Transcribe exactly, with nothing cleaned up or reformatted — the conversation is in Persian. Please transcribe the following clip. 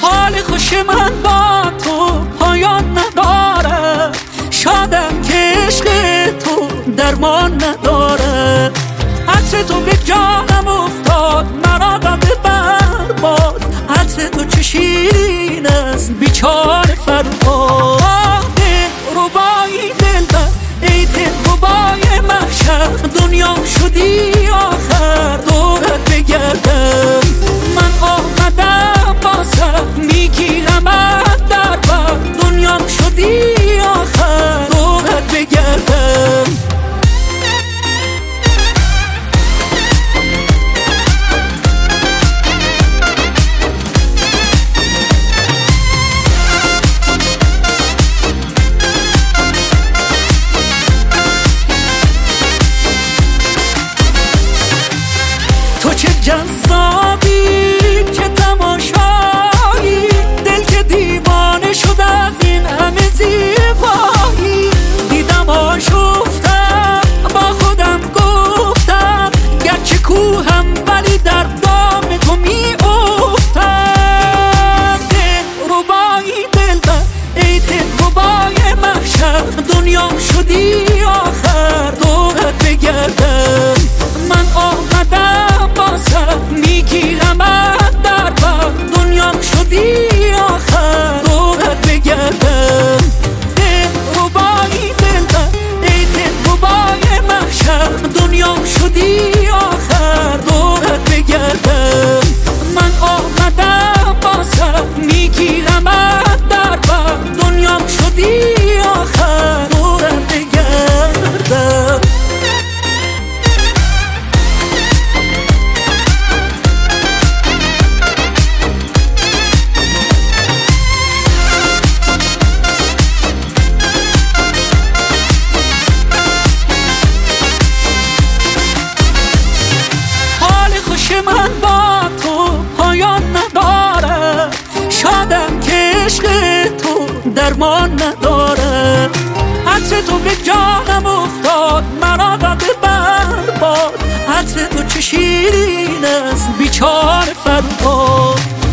حال خوش من با تو پایان نداره، شادم که عشق تو درمان نداره. عطر تو به جانم افتاد، مرا داده برباد. عطر تو چه شیرین است بیچاره فرهاد. ربایی دلبر ای دل ربای محشر، دنیام شدی آخر دورت بگردم. من آمدم بازم میگیرم در بر، دنیام شدی آخر دورت بگردم. تو چه جذابی چه تماشایی، دل که دیوانه شد از این همه زیبایی. دیدم آشفتم با خودم گفتم، گرچه کوهم ولی در دام تو می افتم. دل ربایی دلبر ای دل ربای محشر، دنیام شدی آخر دورت بگردم. من آمدم بازم میگیرم در بر، دنیام شدی آخر دورت بگردم. دل ربایی دلبر ای دل ربای محشر، دنیام شدی آخر دورت بگردم. من آمدم بازم میگیرم در بر، دنیام شدی آخر دورت بگردم. من با تو پایان نداره، شادم که عشق تو درمان نداره. عطر تو به جانم افتاد، مرا داده برباد. عطر تو چه شیرین است بیچاره فرهاد.